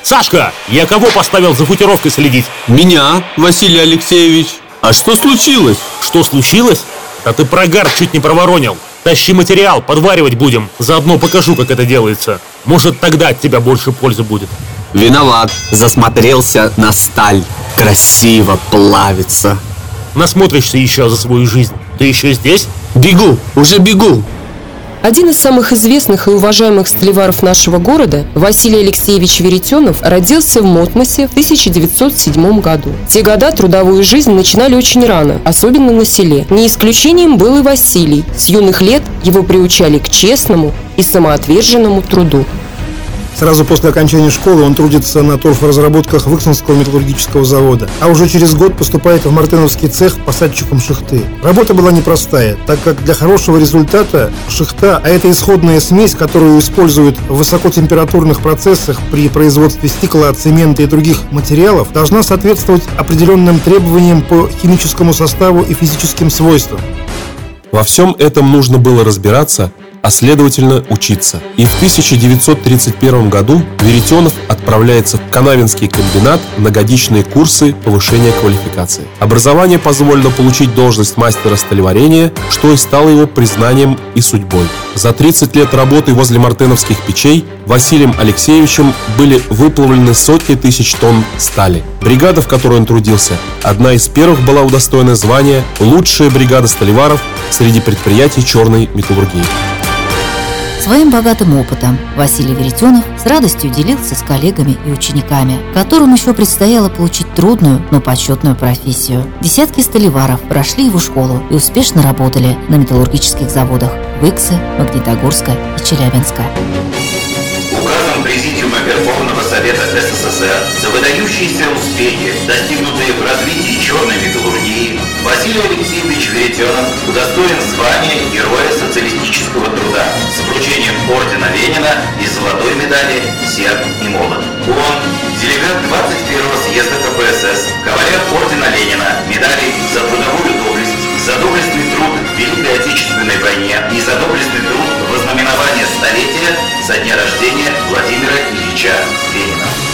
Сашка, я кого поставил за футировкой следить? Меня, Василий Алексеевич. А что случилось? Что случилось? Да ты прогар чуть не проворонил. Тащи материал, подваривать будем. Заодно покажу, как это делается. Может, тогда от тебя больше пользы будет. Виноват, засмотрелся на сталь. Красиво плавится. Насмотришься еще за свою жизнь. Ты еще здесь? Бегу, уже бегу. Один из самых известных и уважаемых столеваров нашего города, Василий Алексеевич Веретенов, родился в Мотмосе в 1907 году. В те года трудовую жизнь начинали очень рано, особенно на селе. Не исключением был и Василий. С юных лет его приучали к честному и самоотверженному труду. Сразу после окончания школы он трудится на торфоразработках Выксинского металлургического завода, а уже через год поступает в Мартеновский цех посадчиком шихты. Работа была непростая, так как для хорошего результата шихта, а это исходная смесь, которую используют в высокотемпературных процессах при производстве стекла, цемента и других материалов, должна соответствовать определенным требованиям по химическому составу и физическим свойствам. Во всем этом нужно было разбираться, а следовательно учиться. И в 1931 году Веретенов отправляется в Канавинский комбинат на годичные курсы повышения квалификации. Образование позволило получить должность мастера столеварения, что и стало его признанием и судьбой. За 30 лет работы возле мартеновских печей Василием Алексеевичем были выплавлены сотни тысяч тонн стали. Бригада, в которой он трудился, одна из первых была удостоена звания «Лучшая бригада столеваров» среди предприятий черной металлургии. Своим богатым опытом Василий Веретенов с радостью делился с коллегами и учениками, которым еще предстояло получить трудную, но почетную профессию. Десятки столеваров прошли его школу и успешно работали на металлургических заводах Выксы, Магнитогорска и Челябинска. Указом Президиума Верховного Совета СССР за выдающиеся успехи, достигнутые в развитии черной металлургии, Василий Алексеевич Веретенов удостоен звания Героя социалистического труда с вручением ордена Ленина и золотой медали «Серп и молот». Он делегат 21-го съезда КПСС, кавалер ордена Ленина, медалей за трудовую доблесть, за доблестный труд в Великой Отечественной войне и за доблестный труд в ознаменование столетия со дня рождения Владимира Ильича Ленина.